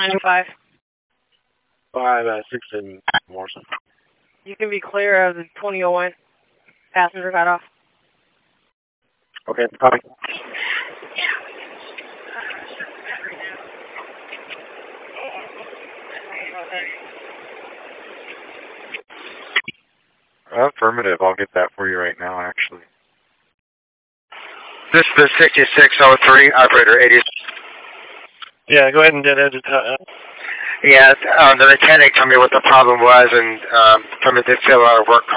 905. 5 in Morrison. You can be clear of the 2001. Passenger got off. Okay, copy. Affirmative. I'll get that for you right now, actually. This is 6603, operator 80. Yeah, go ahead and get it. Yeah, the mechanic told me what the problem was, and from it did fill out a work